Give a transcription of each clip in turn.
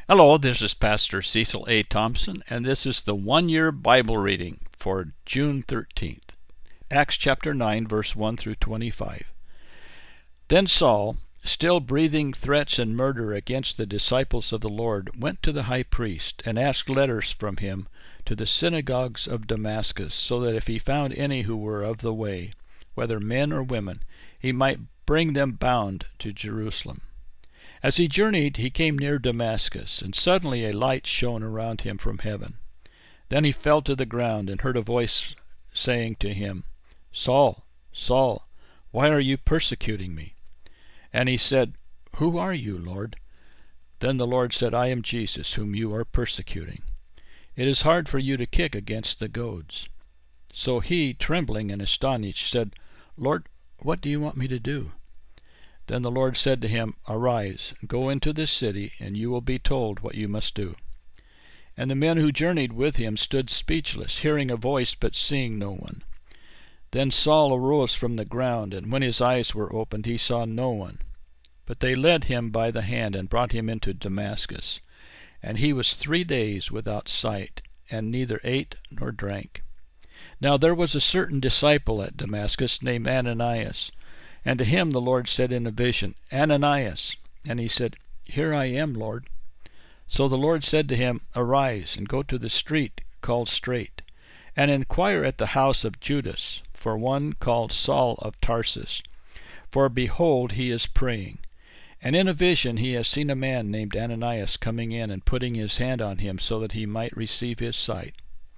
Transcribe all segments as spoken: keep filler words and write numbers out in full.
Hello, this is Pastor Cecil A. Thompson, and this is the one-year Bible reading for June thirteenth. Acts chapter nine, verse one through twenty-five. Then Saul, still breathing threats and murder against the disciples of the Lord, went to the high priest and asked letters from him to the synagogues of Damascus, so that if he found any who were of the way, whether men or women, he might bring them bound to Jerusalem. As he journeyed, he came near Damascus, and suddenly a light shone around him from heaven. Then he fell to the ground and heard a voice saying to him, "Saul, Saul, why are you persecuting me?" And he said, "Who are you, Lord?" Then the Lord said, "I am Jesus, whom you are persecuting. It is hard for you to kick against the goads." So he, trembling and astonished, said, "Lord, what do you want me to do?" Then the Lord said to him, "Arise, go into this city, and you will be told what you must do." And the men who journeyed with him stood speechless, hearing a voice but seeing no one. Then Saul arose from the ground, and when his eyes were opened, he saw no one. But they led him by the hand and brought him into Damascus. And he was three days without sight, and neither ate nor drank. Now there was a certain disciple at Damascus named Ananias. And to him the Lord said in a vision, "Ananias." And he said, "Here I am, Lord." So the Lord said to him, "Arise, and go to the street called Straight, and inquire at the house of Judas for one called Saul of Tarsus. For behold, he is praying. And in a vision he has seen a man named Ananias coming in and putting his hand on him so that he might receive his sight."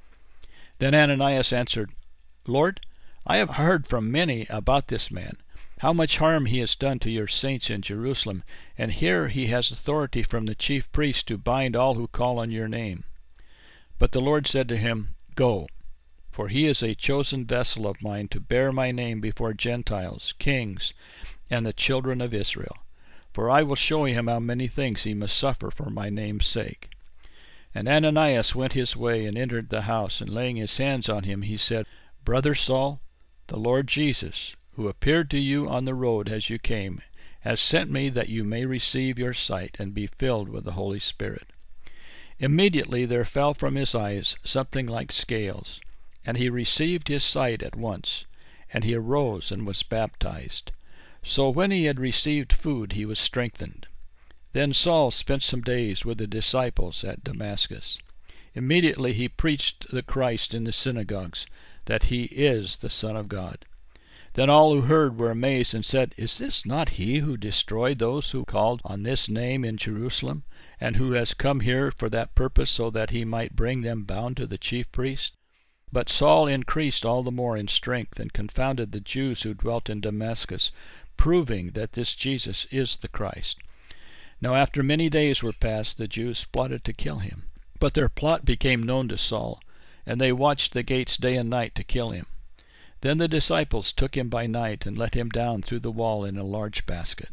Then Ananias answered, "Lord, I have heard from many about this man, how much harm he has done to your saints in Jerusalem, and here he has authority from the chief priest to bind all who call on your name." But the Lord said to him, "Go, for he is a chosen vessel of mine to bear my name before Gentiles, kings, and the children of Israel. For I will show him how many things he must suffer for my name's sake." And Ananias went his way and entered the house, and laying his hands on him, he said, "Brother Saul, the Lord Jesus, who appeared to you on the road as you came, has sent me that you may receive your sight and be filled with the Holy Spirit." Immediately there fell from his eyes something like scales, and he received his sight at once, and he arose and was baptized. So when he had received food, he was strengthened. Then Saul spent some days with the disciples at Damascus. Immediately he preached the Christ in the synagogues, that he is the Son of God. Then all who heard were amazed and said, "Is this not he who destroyed those who called on this name in Jerusalem, and who has come here for that purpose, so that he might bring them bound to the chief priest?" But Saul increased all the more in strength, and confounded the Jews who dwelt in Damascus, proving that this Jesus is the Christ. Now after many days were passed, the Jews plotted to kill him. But their plot became known to Saul, and they watched the gates day and night to kill him. Then the disciples took him by night and let him down through the wall in a large basket.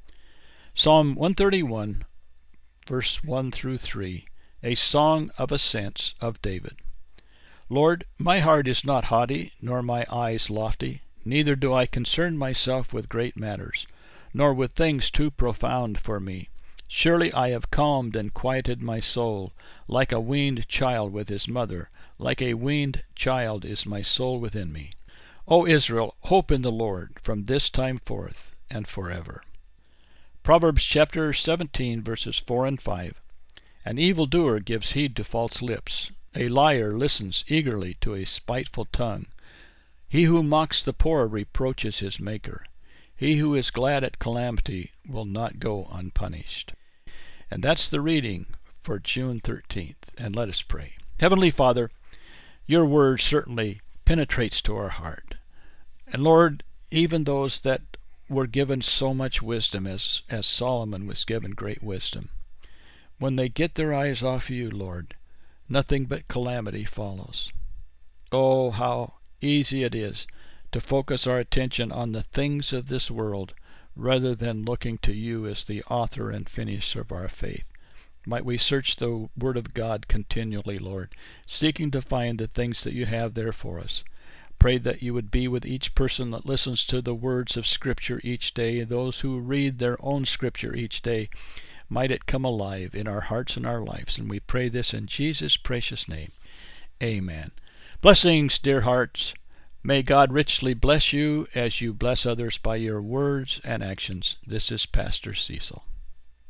Psalm one thirty-one, verse one through three, a song of ascents of David. Lord, my heart is not haughty, nor my eyes lofty, neither do I concern myself with great matters, nor with things too profound for me. Surely I have calmed and quieted my soul, like a weaned child with his mother, like a weaned child is my soul within me. O Israel, hope in the Lord from this time forth and forever. Proverbs chapter seventeen, verses four and five. An evildoer gives heed to false lips. A liar listens eagerly to a spiteful tongue. He who mocks the poor reproaches his Maker. He who is glad at calamity will not go unpunished. And that's the reading for June thirteenth. And let us pray. Heavenly Father, your word certainly penetrates to our heart. And Lord, even those that were given so much wisdom, as, as Solomon was given great wisdom, when they get their eyes off you, Lord, nothing but calamity follows. Oh, how easy it is to focus our attention on the things of this world rather than looking to you as the author and finisher of our faith. Might we search the Word of God continually, Lord, seeking to find the things that you have there for us. Pray that you would be with each person that listens to the words of Scripture each day, those who read their own Scripture each day. might it come alive in our hearts and our lives. And we pray this in Jesus' precious name. Amen. Blessings, dear hearts. May God richly bless you as you bless others by your words and actions. This is Pastor Cecil.